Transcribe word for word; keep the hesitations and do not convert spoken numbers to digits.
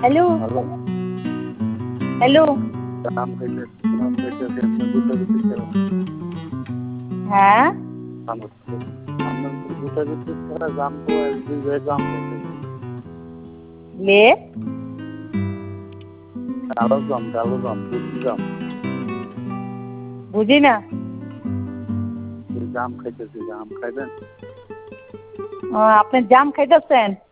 hello hello জাম খাইতেছি জাম খাইতেছি আপনি গুতা গুতি করেন হ্যাঁ আমার আমার গুতা গুতি করে জাম তো দুই ভাই জাম খাইতেছি লে কালো জাম কালো জাম বুঝি জাম বুঝি না জাম খাইতেছি জাম খাইবেন ও আপনি জাম খাইতেছেন